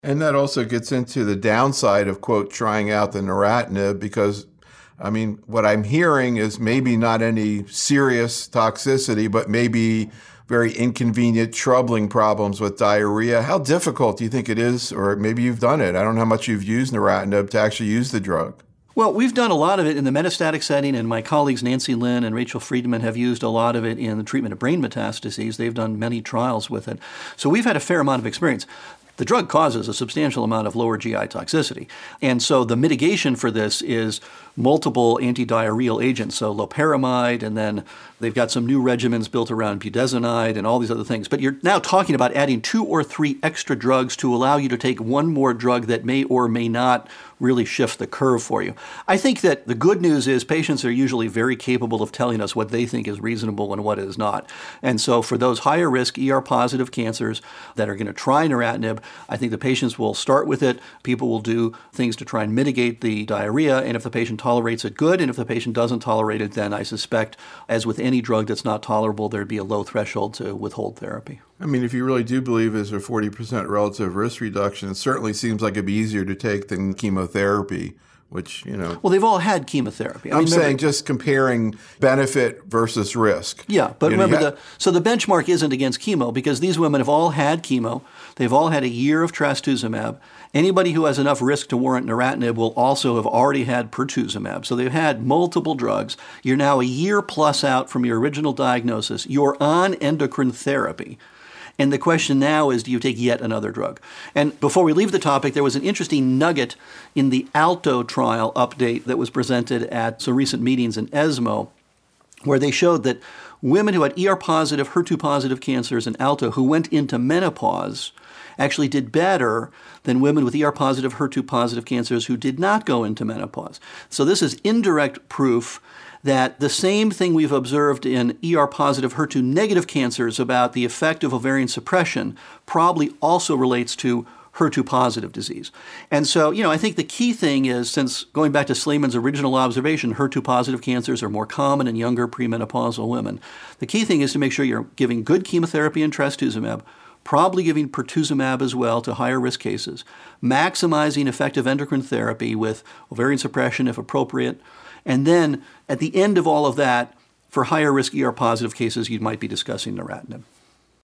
And that also gets into the downside of, quote, trying out the neratinib because, I mean, what I'm hearing is maybe not any serious toxicity, but maybe very inconvenient, troubling problems with diarrhea. How difficult do you think it is, or maybe you've done it? I don't know how much you've used neratinib to actually use the drug. Well, we've done a lot of it in the metastatic setting, and my colleagues Nancy Lin and Rachel Friedman have used a lot of it in the treatment of brain metastases. They've done many trials with it. So we've had a fair amount of experience. The drug causes a substantial amount of lower GI toxicity. And so the mitigation for this is multiple antidiarrheal agents, so loperamide, and then they've got some new regimens built around budesonide and all these other things. But you're now talking about adding 2 or 3 extra drugs to allow you to take one more drug that may or may not really shift the curve for you. I think that the good news is patients are usually very capable of telling us what they think is reasonable and what is not. And so for those higher risk ER-positive cancers that are going to try neratinib, I think the patients will start with it. People will do things to try and mitigate the diarrhea, and if the patient tolerates it, good. And if the patient doesn't tolerate it, then I suspect, as with any drug that's not tolerable, there'd be a low threshold to withhold therapy. I mean, if you really do believe there's a 40% relative risk reduction, it certainly seems like it'd be easier to take than chemotherapy, which, you know. Well, they've all had chemotherapy. I'm saying just comparing benefit versus risk. Yeah, but remember, so the benchmark isn't against chemo because these women have all had chemo. They've all had a year of trastuzumab. Anybody who has enough risk to warrant neratinib will also have already had pertuzumab. So they've had multiple drugs. You're now a year plus out from your original diagnosis. You're on endocrine therapy. And the question now is, do you take yet another drug? And before we leave the topic, there was an interesting nugget in the ALTO trial update that was presented at some recent meetings in ESMO, where they showed that women who had ER-positive, HER2-positive cancers in ALTO who went into menopause actually did better than women with ER-positive, HER2-positive cancers who did not go into menopause. So this is indirect proof that the same thing we've observed in ER-positive, HER2-negative cancers about the effect of ovarian suppression probably also relates to HER2-positive disease. And so, I think the key thing is, since going back to Slayman's original observation, HER2-positive cancers are more common in younger premenopausal women. The key thing is to make sure you're giving good chemotherapy and trastuzumab, probably giving pertuzumab as well to higher risk cases, maximizing effective endocrine therapy with ovarian suppression if appropriate, and then at the end of all of that, for higher risk ER-positive cases, you might be discussing neratinib.